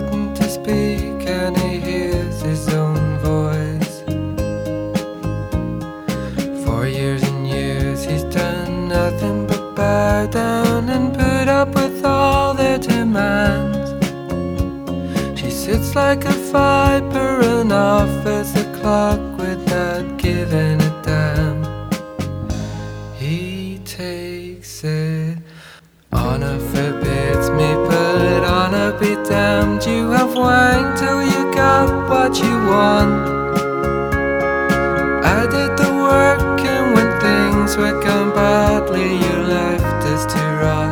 button to speak and he hears his own voice. For years and years he's done nothing but bow down and put up with all their demands. She sits like a viper and offers the clock without giving a damn. He takes it. Honor forbids me, but honor be damned. You have whined till you got what you want. I did the work, and when things were gone badly, you left us to rot.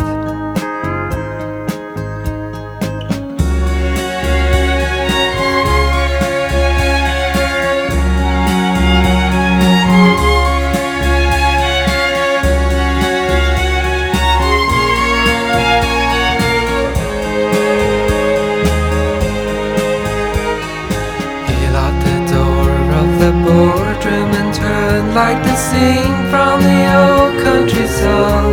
Boardroom and turned like the scene from the old country song.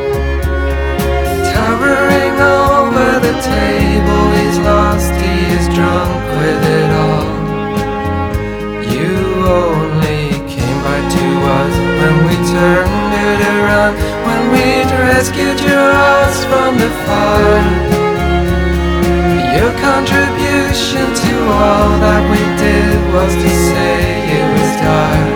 Towering over the table, he's lost, he is drunk with it all. You only came back to us when we turned it around, when we'd rescued your house from the fire. Your contribution to all that we did was to say it was dark.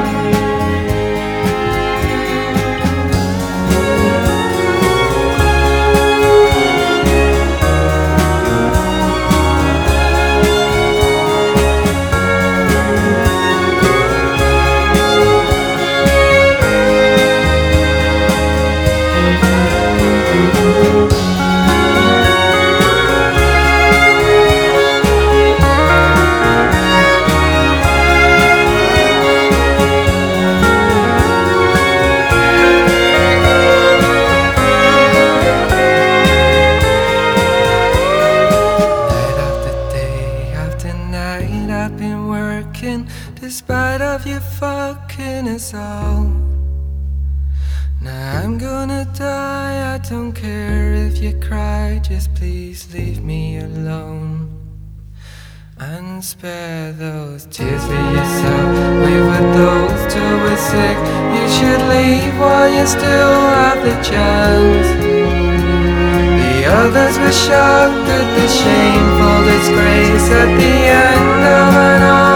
I've been working despite of you fucking us all. Now I'm gonna die, I don't care if you cry, just please leave me alone. And spare those tears for yourself, we've had those till we're sick. You should leave while you still have the chance. The others were shocked at the shameful disgrace at the end of an